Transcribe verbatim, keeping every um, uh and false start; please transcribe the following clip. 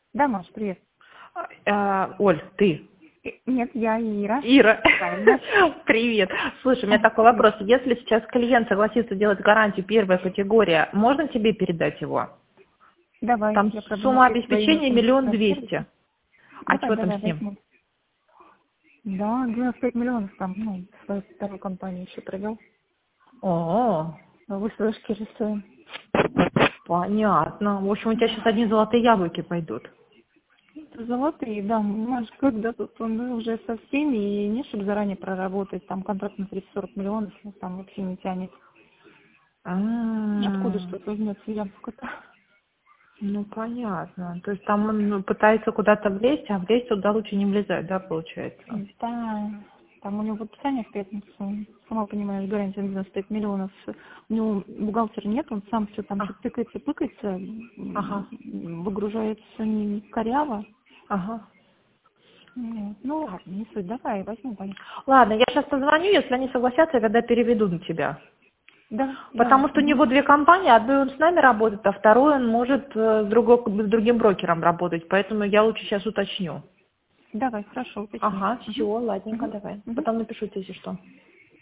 Да, Маш, привет. А, Оль, ты. Э, Нет, я Ира. Ира. Правильно. Привет. Слушай, у меня А, такой привет. вопрос. Если сейчас клиент согласится делать гарантию первая категория, можно тебе передать его? Давай, Там я, правда, не сумма все свои обеспечения миллион информационные двести. сервисы. А Давай, что там давай, с ним? возьму. Да, девяносто пять миллионов там, ну, свою вторую компанию еще провел. О, Выслушки рисуем. понятно. В общем, у тебя сейчас одни золотые яблоки пойдут. Золотые, да, Маш, когда тут он уже со всеми, и не чтобы заранее проработать, там контракт на тридцать сорок миллионов, ну, там вообще не тянет. А, Откуда что-то возьмется ямка-то? ну понятно. То есть там он ну, пытается куда-то влезть, а влезть туда лучше не влезать, да, получается? Да, там у него подписание в пятницу, сама понимаешь, гарантия на девяносто пять миллионов. У него бухгалтера нет, он сам все там А, что-то тыкается, пыкается, ага, м, выгружается не коряво. ага. Вот. Ну ладно, не суть, давай, возьму, поехали. Ладно, я сейчас позвоню, если они согласятся, я тогда переведу на тебя. Да, давай. Потому что у Угу. него две компании, одной он с нами работает, а второй он может э, с, другой, с другим брокером работать, поэтому я лучше сейчас уточню. Давай, хорошо, уточни. Ага, все, Угу. ладненько, Угу. давай. Угу. Потом напишу тебе, если что.